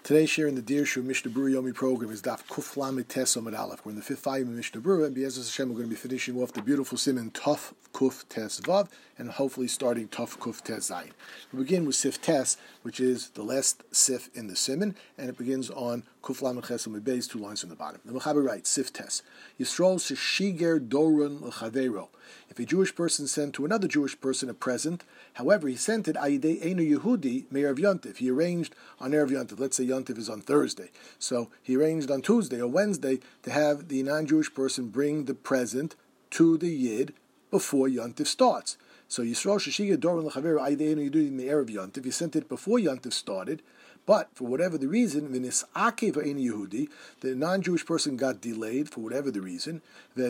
Today's share in the Dirshu Mishnah Berurah Yomi program is Daf Kuf Lamed Tes Amud Aleph. We're in the fifth volume of Mishnah Berurah, and B'ezras Hashem we're going to be finishing off the beautiful siman Tuf Kuf Tes Vav, and hopefully starting Tuf Kuf Tes Zayin. We begin with Sif Tes, which is the last Sif in the siman, and it begins on Kuf Lamed Ches Amud Beis, 2 lines from the bottom. The Mechaber writes, Sif Tes, Yisrael Shiger Dorun L'Chavero. If a Jewish person sent to another Jewish person a present, however, he sent it Ayidei Einu Yehudi Me'erev Yontif. He arranged on Erev Yontif. Let's say Yontif is on Thursday. So he arranged on Tuesday or Wednesday to have the non-Jewish person bring the present to the Yid before Yontif starts. So Yisrael Sheshiga Doron L'Chaver Ayidei Einu Yehudi Me'erev Yontif. He sent it before Yontif started. But for whatever the reason, the non-Jewish person got delayed for whatever the reason, and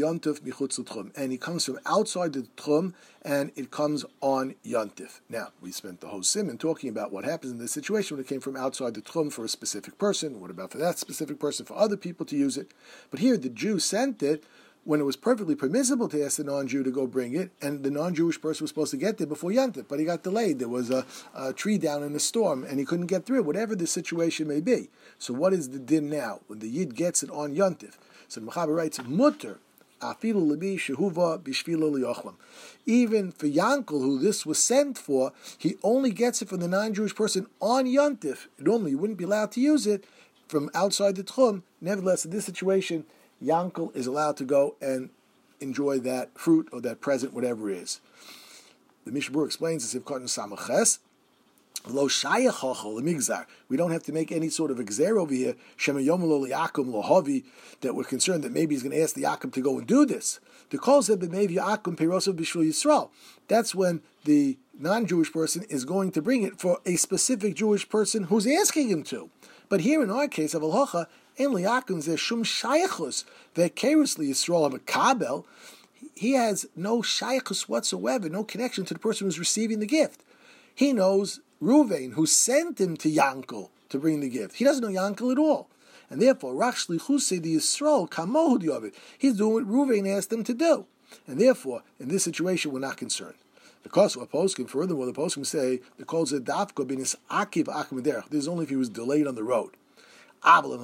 he comes from outside the Tchum, and it comes on Yontif. Now, we spent the whole siman talking about what happens in this situation when it came from outside the Tchum for a specific person. What about for that specific person, for other people to use it? But here, the Jew sent it when it was perfectly permissible to ask the non-Jew to go bring it, and the non-Jewish person was supposed to get there before Yontif, but he got delayed. There was a tree down in a storm, and he couldn't get through, whatever the situation may be. So what is the din now, when the Yid gets it on Yontif? So the Mechaber writes, Mutter, afilu libi shehuva bishvilo liyochlam. Even for Yankel, who this was sent for, he only gets it from the non-Jewish person on Yontif. Normally, you wouldn't be allowed to use it from outside the Tchum. Nevertheless, in this situation, Yankel is allowed to go and enjoy that fruit or that present, whatever it is. The Mishnah Berurah explains this if Katan Samaches, Lo Shayachochol Migzar. We don't have to make any sort of exer over here, Shema Yomelo Liakum Lohavi, that we're concerned that maybe he's going to ask the Yakum to go and do this. The call said that maybe Yakum Perosov Bishul Yisrael. That's when the non-Jewish person is going to bring it for a specific Jewish person who's asking him to. But here in our case of Al-Hocha, in Liakum there shum shayachus ve'kerusli Yisrael kabel. He has no shayachus whatsoever, no connection to the person who's receiving the gift. He knows Ruvain, who sent him to Yankel to bring the gift. He doesn't know Yankel at all, and therefore Rach Shlichusei the Yisrael kamohu di'ovid. He's doing what Ruvain asked him to do, and therefore in this situation we're not concerned. Because of a poskim, furthermore, the poskim say the calls it dafka binis akiv akmederach. This is only if he was delayed on the road. But if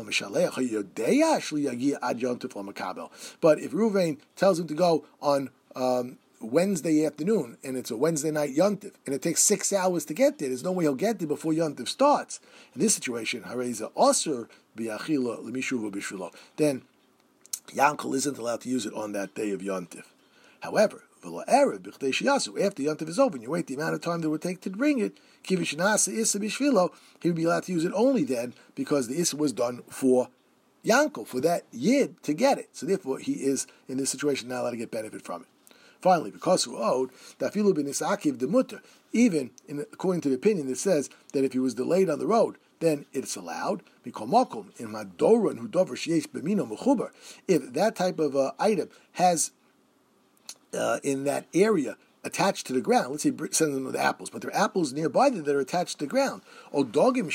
Ruvain tells him to go on Wednesday afternoon, and it's a Wednesday night Yontif, and it takes 6 hours to get there, there's no way he'll get there before Yontif starts. In this situation, then Yankel isn't allowed to use it on that day of Yontif. However, after Yontif is over, you wait the amount of time that it would take to bring it, he would be allowed to use it only then, because the Issa was done for Yankel, for that Yid to get it. So therefore, he is, in this situation, not allowed to get benefit from it. Finally, because who owed, even according to the opinion that says that if he was delayed on the road, then it's allowed. If that type of item has in that area attached to the ground, let's say send them with apples, but there are apples nearby that are attached to the ground, or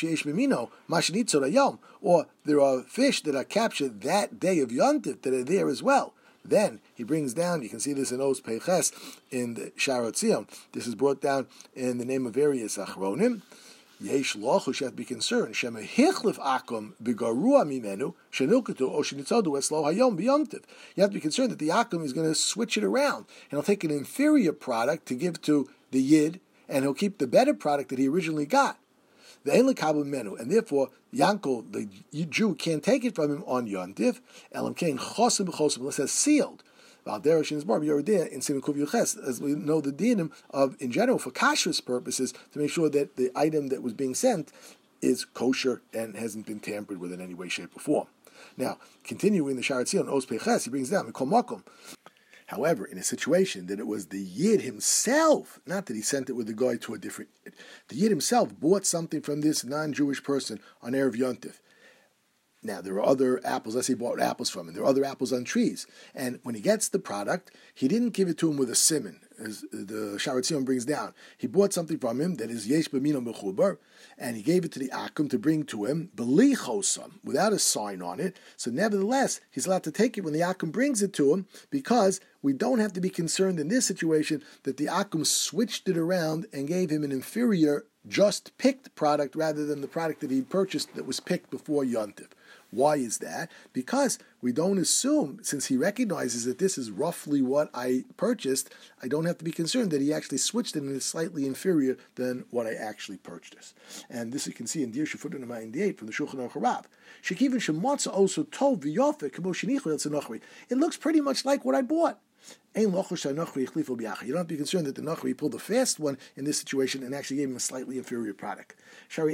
there are fish that are captured that day of Yontif that are there as well. Then he brings down, you can see this in Os Peiches in the Sharat Zion. This is brought down in the name of various Achronim. Yesh loch who should have to be concerned. Shema hichlif akum begarua mimenu shenilkatu o shenitzadu eslo hayom b'yomtiv. You have to be concerned that the akum is going to switch it around, and he'll take an inferior product to give to the yid, and he'll keep the better product that he originally got. The ein lekabel menu, and therefore Yankel, the Jew, can't take it from him on Yontif. Elam kein chosim b'chosim unless it's sealed. In Siman Kuf Yuches, as we know the dinim of, in general, for kashrus purposes, to make sure that the item that was being sent is kosher and hasn't been tampered with in any way, shape, or form. Now, continuing the Sharat Zion, Os Peiches, he brings down, however, in a situation that it was the Yid himself, not that he sent it with the guy to a different Yid, the Yid himself bought something from this non-Jewish person on Erev Yontif. Now, there are other apples. Let's say he bought apples from him. There are other apples on trees. And when he gets the product, he didn't give it to him with a siman, as the Sharat Zion brings down. He bought something from him that is yesh b'mino mechubar, and he gave it to the akum to bring to him, b'li chosam, without a sign on it. So nevertheless, he's allowed to take it when the akum brings it to him, because we don't have to be concerned in this situation that the akum switched it around and gave him an inferior just picked product rather than the product that he purchased that was picked before Yontif. Why is that? Because we don't assume, since he recognizes that this is roughly what I purchased, I don't have to be concerned that he actually switched it and it's slightly inferior than what I actually purchased. And this you can see in Dir Shefut number 98 from the Shulchan Aruch Harav. Shekivin shemotza also tov v'yofeh k'mo shenichu el tzenochri. It looks pretty much like what I bought. You don't have to be concerned that the Nachri pulled the fast one in this situation and actually gave him a slightly inferior product. Because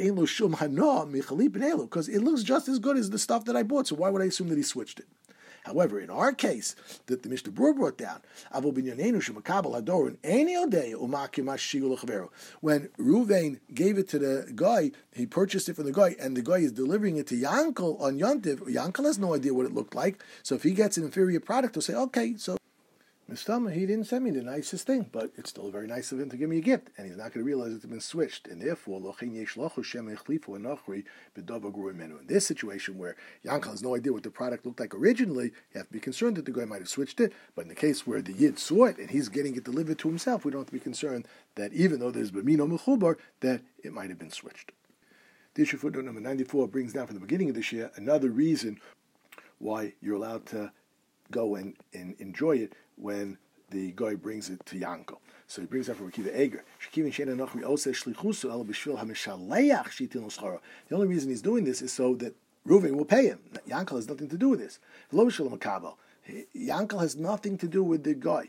it looks just as good as the stuff that I bought, so why would I assume that he switched it? However, in our case, that the Mishnah Berurah brought down, when Ruvain gave it to the guy, he purchased it from the guy, and the guy is delivering it to Yankel on Yontiv. Yankel has no idea what it looked like, so if he gets an inferior product, he'll say, okay, so Mistama, he didn't send me the nicest thing, but it's still very nice of him to give me a gift, and he's not going to realize it's been switched. And therefore, in this situation where Yankel has no idea what the product looked like originally, you have to be concerned that the guy might have switched it. But in the case where the Yid saw it and he's getting it delivered to himself, we don't have to be concerned that even though there's B'mino Mechubar, that it might have been switched. The issue footnote number 94 brings down from the beginning of this year another reason why you're allowed to go and enjoy it when the guy brings it to Yankel. So he brings that from Akiva Eger. The only reason he's doing this is so that Reuven will pay him. Yankel has nothing to do with this. Yankel has nothing to do with the guy.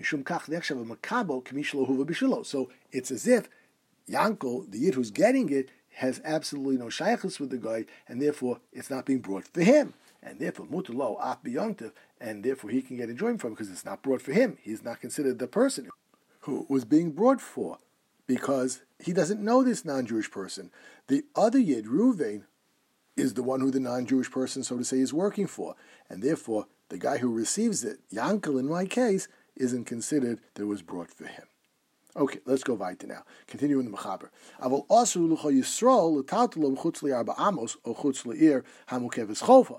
So it's as if Yankel, the Yid who's getting it, has absolutely no shaykhus with the guy, and therefore it's not being brought for him. And therefore, mutulo af biyontiv, and therefore he can get enjoyment from it because it's not brought for him. He's not considered the person who was being brought for, because he doesn't know this non-Jewish person. The other Yid, Reuven, is the one who the non-Jewish person, so to say, is working for. And therefore, the guy who receives it, Yankel in my case, isn't considered that it was brought for him. Okay, let's go weiter now. Continue in the Mechaber. Aval asu lucha Yisrael l'tatlo chutz li'arba amos o chutz li'ir hamukeves chofa.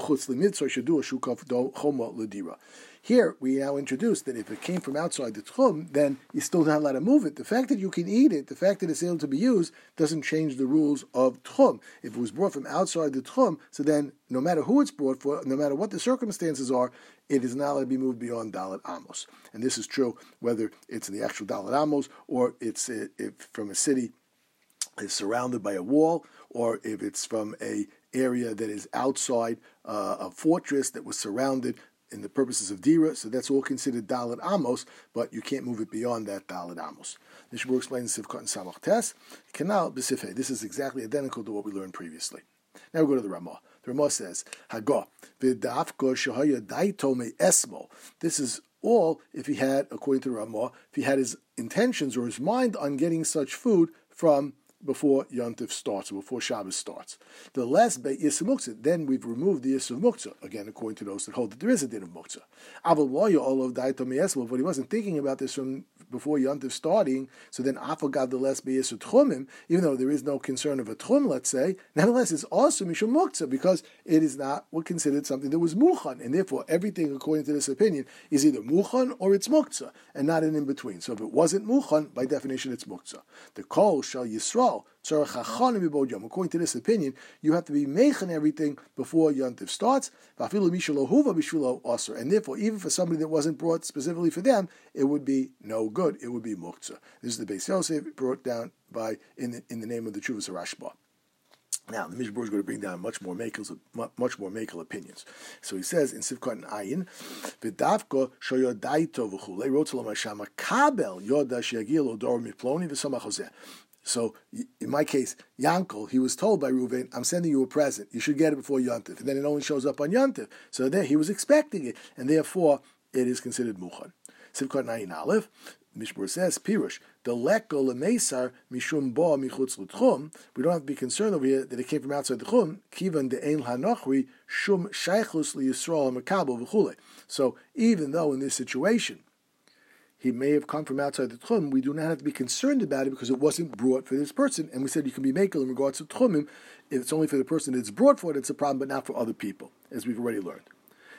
Here we now introduce that if it came from outside the tchum, then you're still not allowed to move it. The fact that you can eat it, the fact that it's able to be used, doesn't change the rules of tchum. If it was brought from outside the tchum, so then no matter who it's brought for, no matter what the circumstances are, it is not allowed to be moved beyond Dalet Amos. And this is true whether it's in the actual Dalet Amos or it's from a city is surrounded by a wall, or if it's from a area that is outside a fortress that was surrounded in the purposes of Dira, so that's all considered Dalet Amos, but you can't move it beyond that Dalet Amos. The Shibur explains Sivkot and Samach Tes, Kanal B'Sifei. This is exactly identical to what we learned previously. Now we go to the Ramah. The Ramah says, Hago, V'dafko Shahaya Daito Me Esmo. This is all if he had, according to the Ramah, if he had his intentions or his mind on getting such food from before Yontif starts, or before Shabbos starts. The less Be'is Muktzah, then we've removed the Yis of Muktzah, again, according to those that hold that there is a din of Muktzah. Aval all of Daito Me Esmo, but he wasn't thinking about this from before Yontif starting, so then Afagav the less Be'is of Tchumim, even though there is no concern of a Tchum, let's say, nevertheless it's also Mishum Muktzah, because it is not considered something that was Muchan, and therefore everything, according to this opinion, is either Muchan or it's Muktzah, and not an in-between. So if it wasn't Muchan, by definition it's Muktzah. The Kol Shal Yisrael, according to this opinion, you have to be mechan everything before Yontif starts, and therefore, even for somebody that wasn't brought specifically for them, it would be no good. It would be muktzah. This is the Beis Yosef brought down by in the name of the Chuvas Rashba. Now, the Mishnah Berurah is going to bring down much more makel opinions. So he says in Sivkot and Ayin, "V'davko shoyodaito v'chulei rotzelam hashama kabel yoda she'yagil odor miploni v'samach hozeh." So, in my case, Yankel, he was told by Reuven, I'm sending you a present. You should get it before Yontif. And then it only shows up on Yontif. So there, he was expecting it. And therefore, it is considered Muchan. Sivkot Nayin Aleph, Mishnah Berurah says, Pirush, the leko lemeisar mishum bo michutz l'tchum. We don't have to be concerned over here that it came from outside the chum. Kivan de'ein hanochri shum shaychus liyisrael makabel v'chule. So, even though in this situation, he may have come from outside the Tchum, we do not have to be concerned about it because it wasn't brought for this person. And we said you can be makel in regards to Tchumim. If it's only for the person that's brought for it, it's a problem, but not for other people, as we've already learned.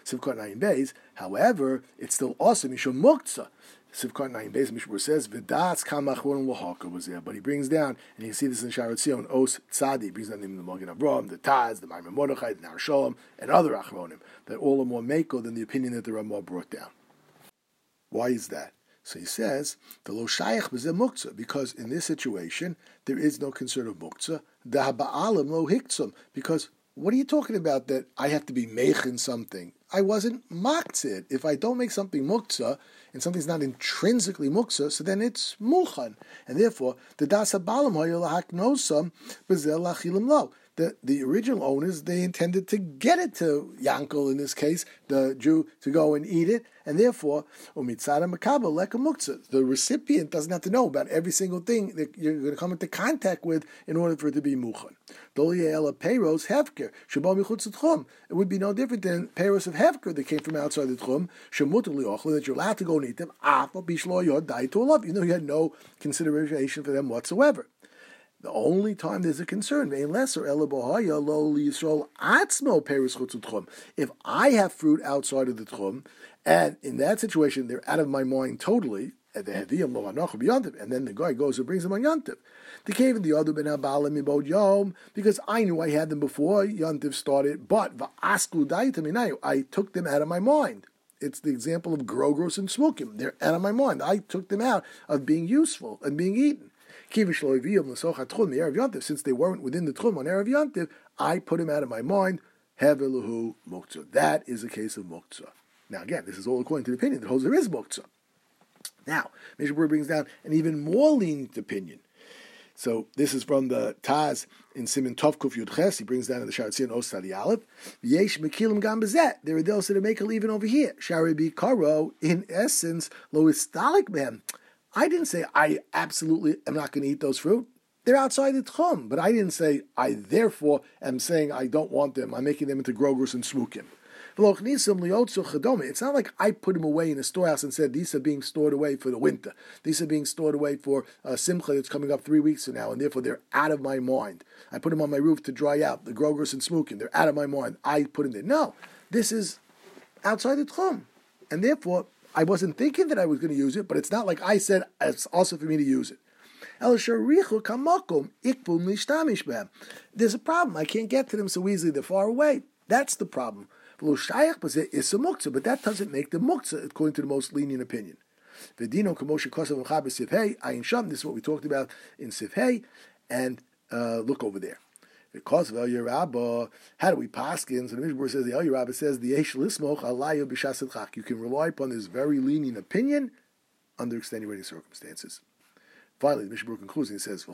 Sivkot Nayin Beis. However, it's still awesome. Mishum Muktzah. Sivkot Nayin Beis, Mishmur says, V'das Kamachron L'Haka was there. But he brings down, and you can see this in Sharat Zion, Os Tzadi, he brings down the Magen Avraham, the Taz, the Maimon Mordechai, the Nar Shalom, and other Achronim, that all are more Meko than the opinion that the Ramah brought down. Why is that? So he says, the Lo Shayach B'zeh Muktzah, because in this situation, there is no concern of Muktzah, Da Ba'alim Lo Hiktzum, because what are you talking about that I have to be meichin something? I wasn't maktzid. If I don't make something muktzah, and something's not intrinsically muktzah, so then it's mulchan. And therefore, the das habalam hoyel haknosam bezel lachilim lo. The original owners, they intended to get it to Yankel, in this case, the Jew, to go and eat it, and therefore, umitzara makabel leka muktzah. The recipient doesn't have to know about every single thing that you're going to come into contact with in order for it to be muchan. Doliyela peiros hefker shabal michutz tchum. It would be no different than peiros of hefker that came from outside the tchum shemuter liochle, that you're allowed to go and eat them. Afal bishlo yod dai to love. You know, you had no consideration for them whatsoever. The only time there's a concern, if I have fruit outside of the tchum, and in that situation they're out of my mind totally, and then the guy goes and brings them on Yantiv. The cave in the other ben yom, because I knew I had them before Yantiv started, but I took them out of my mind. It's the example of grogros and smokim. They're out of my mind. I took them out of being useful and being eaten. Since they weren't within the tchum on Erev Yantiv, I put him out of my mind. That is a case of muktzah. Now again, this is all according to the opinion that holds there is muktzah. Now, Mishnah brings down an even more lenient opinion. So this is from the Taz in Siman Tov Kuf Yud Ches. He brings down in the Sharat Zion Os Tzadi Aleph. Yesh mekilim gam bezet. There are those that make a even over here. Shari bi karo, in essence, lo istalik behem. I didn't say I absolutely am not going to eat those fruit. They're outside the tchum. But I didn't say I therefore am saying I don't want them. I'm making them into grogros and smukim. It's not like I put them away in a storehouse and said these are being stored away for the winter. These are being stored away for simcha that's coming up 3 weeks from now, and therefore they're out of my mind. I put them on my roof to dry out, the grogros and smukim. They're out of my mind. I put them there. No, this is outside the tchum. And therefore, I wasn't thinking that I was going to use it, but it's not like I said it's also for me to use it. There's a problem. I can't get to them so easily. They're far away. That's the problem. But that doesn't make the muktzah according to the most lenient opinion. This is what we talked about in Sifhei, and look over there. Because of El Yerabah, how do we paskin? So the Mishnah says the El Yerabah says the Eish Lismoch Alayu B'Shas Chak. You can rely upon this very lenient opinion under extenuating circumstances. Finally, the Mishnah concludes and he says,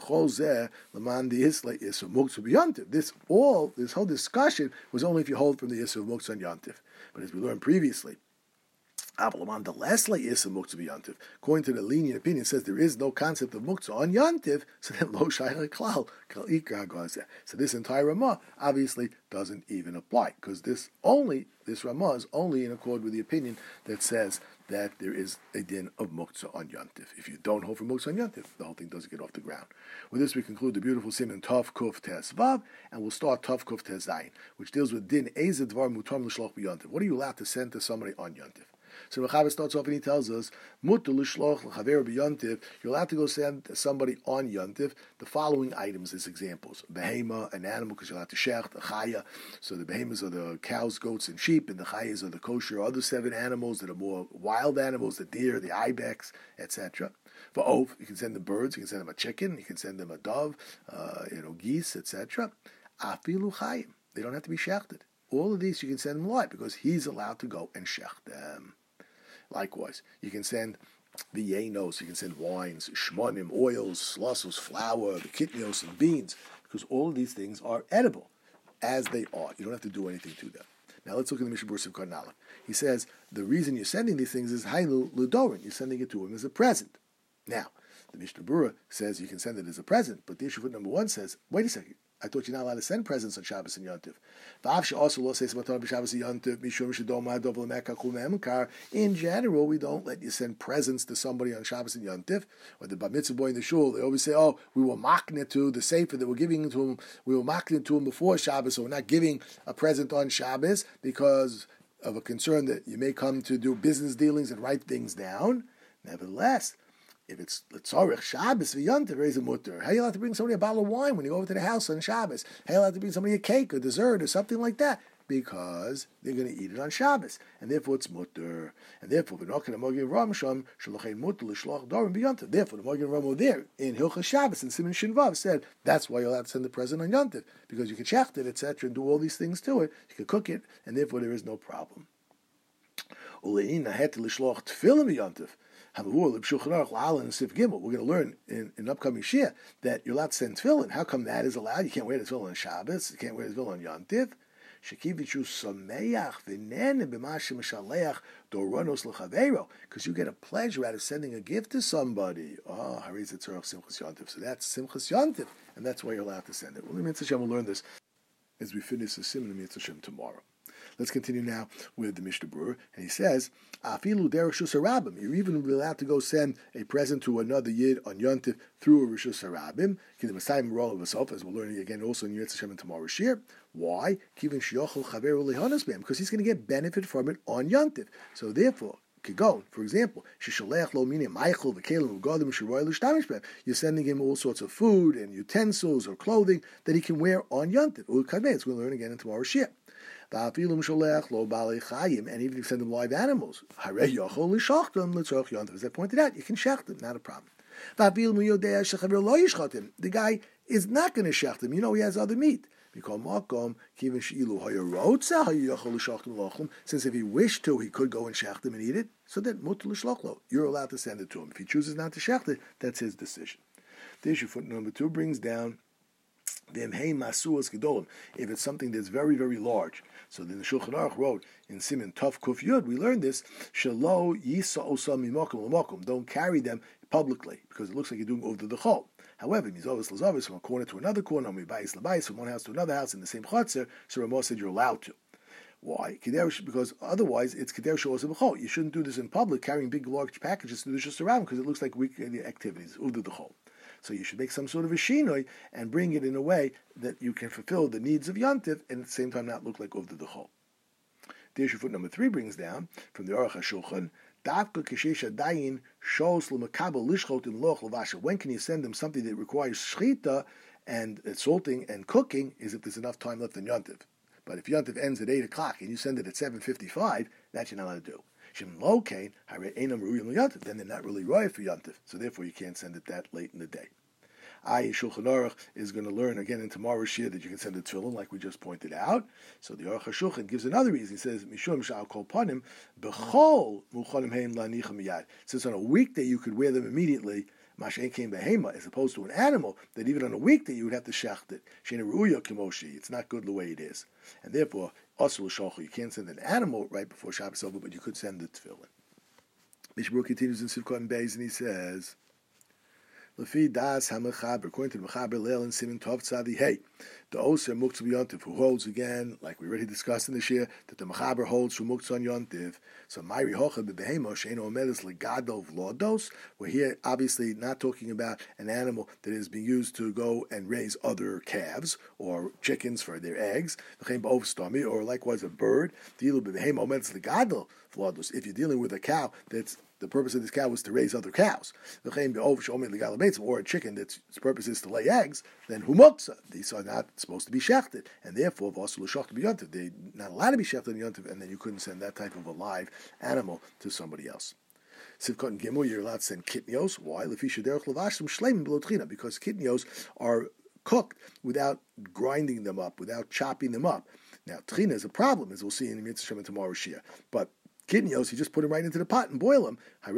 This whole discussion was only if you hold from the Yisra of Muktzah on Yantiv. But as we learned previously, according to the lenient opinion, says there is no concept of Muktzah on Yantiv, so then Lo Shayach Klal. So this entire Ramah obviously doesn't even apply, because this Ramah is only in accord with the opinion that says that there is a din of Muktzah on Yantiv. If you don't hold for Muktzah on Yantiv, the whole thing doesn't get off the ground. With this, we conclude the beautiful Siman Tov Kuf Tes Vav, and we'll start Tov Kuf Tes Zayin, which deals with din Eze Dvar Mutam L'Shloch B'Yantiv. What are you allowed to send to somebody on Yantiv? So Rechaber starts off and he tells us, Mutar l'shloch l'chaver b'yantiv. You're allowed to go send somebody on yantiv the following items as examples: behema, an animal, because you're allowed to shech, the chaya. So the behemas are the cows, goats, and sheep, and the chayas are the kosher other 7 animals that are more wild animals: the deer, the ibex, etc. For oaf, you can send them birds, you can send them a chicken, you can send them a dove, geese, etc. Afilu chayim. They don't have to be shechted. All of these you can send them live because he's allowed to go and shech them. Likewise, you can send the yenos, you can send wines, shmonim, oils, slossos, flour, the kitnios, and beans, because all of these things are edible as they are. You don't have to do anything to them. Now let's look at the Mishnah Berurah of Karnala. He says the reason you're sending these things is Hainu Ludorin. You're sending it to him as a present. Now, the Mishnah Berurah says you can send it as a present, but the issue foot number 1 says, wait a second, I thought you're not allowed to send presents on Shabbos and Yontif. In general, we don't let you send presents to somebody on Shabbos and Yontif. Or the Bar Mitzvah boy in the shul, they always say, we were mocking it to the Sefer that we're giving to him. We were mocking it to him before Shabbos, so we're not giving a present on Shabbos because of a concern that you may come to do business dealings and write things down. Nevertheless, if it's L'tzorech Shabbos v'Yontif, raise a mutter. How are you allowed to bring somebody a bottle of wine when you go over to the house on Shabbos? How are you allowed to bring somebody a cake or dessert or something like that? Because they're going to eat it on Shabbos, and therefore it's mutter. And therefore, therefore the Magen Ram there in Hilchos Shabbos and Siman Shin Vav said that's why you're allowed to send the present on Yontif, because you can shecht it, etc., and do all these things to it. You can cook it, and therefore there is no problem. We're going to learn in upcoming Shia that you're allowed to send tefillin. How come that is allowed? You can't wear the tefillin on Shabbos. You can't wear the tefillin on Yontif. Because you get a pleasure out of sending a gift to somebody. So that's Simchas Yontif, and that's why you're allowed to send it. We'll learn this as we finish the Siman Mitzvah Shem tomorrow. Let's continue now with the Mishnah Berurah, and he says, "Afilu derech Rishus Harabim." You're even allowed to go send a present to another Yid on Yontif through a Rishus Harabim. As we're learning again also in Yitzchak and tomorrow's shir. Why? Because he's going to get benefit from it on Yontif. So therefore, Kigon, for example, you're sending him all sorts of food and utensils or clothing that he can wear on Yontif. We'll learn again in tomorrow's shir. And even if you send them live animals, as I pointed out, you can shecht them, not a problem. The guy is not going to shecht him. He has other meat. Since if he wished to, he could go and shecht him and eat it, so then you're allowed to send it to him. If he chooses not to shecht it, that's his decision. The issue footnote number 2 brings down if it's something that's very, very large. So then the Shulchan Aruch wrote in Siman Tov Kuf Yud, we learned this, Shelo Yisa Osam Mimakom L'Makom, don't carry them publicly, because it looks like you're doing over the chol. However, Mizovis Lazovis, from a corner to another corner, or Mibayis Labayis, from one house to another house in the same chotzer, so Ramah said you're allowed to. Why? Because otherwise it's Keder Shos B'chol. You shouldn't do this in public, carrying big, large packages to do this just around, because it looks like weak activities, Uda the chol. So you should make some sort of a shinoi and bring it in a way that you can fulfill the needs of Yontif and at the same time not look like Uvda D'chol. The issue foot number 3 brings down from the Aruch HaShulchan, when can you send them something that requires shchita and salting and cooking is if there's enough time left in Yontif. But if Yontif ends at 8 o'clock and you send it at 7:55, that you're not allowed to do. Then they're not really roy for Yontif, so therefore you can't send it that late in the day. Shulchan Aruch is going to learn again in tomorrow's shir that you can send a tefillin, like we just pointed out. So the Aruch HaShulchan gives another reason. He says, Mishum sha'al kol panim b'chol muchanim hein lanicha miyad. Since on a weekday you could wear them immediately, Mashen came behema, as opposed to an animal that even on a weekday you would have to shecht it. Shena ruya kimoshi. It's not good the way it is, and therefore asul shulchu. You can't send an animal right before Shabbos over, but you could send the tefillin. Mishnah Berurah continues in Sivkot and Beis, and he says, Lefi das hamechaber, according to the Mechaber Leil and Siman Tov Tzadi Hey, the Oser Muktzah Yontif, who holds again, like we already discussed in this year, that the Mechaber holds from Muktzah Yontif. So Mayri Hocha bebehemo sheino omedes legado vlodos. We're here obviously not talking about an animal that is being used to go and raise other calves or chickens for their eggs, or likewise a bird. If you're dealing with a cow that's the purpose of this cow was to raise other cows, or a chicken that's its purpose is to lay eggs, then humuksa. These are not supposed to be shechted, and therefore they're not allowed to be shechted in Yontif, and then you couldn't send that type of a live animal to somebody else. Sivkot and Gimel, you're allowed to send kitnios. Why? Because kitnios are cooked without grinding them up, without chopping them up. Now, tchina is a problem, as we'll see in the Mitzvah and tomorrow's shir. But kitnios, you just put them right into the pot and boil them. So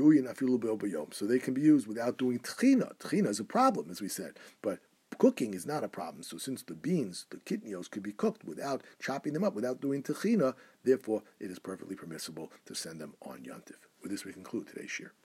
they can be used without doing tchina. Tchina is a problem, as we said. But cooking is not a problem. So since the beans, the kitnios, could be cooked without chopping them up, without doing tchina, therefore it is perfectly permissible to send them on Yontif. With this, we conclude today's shir.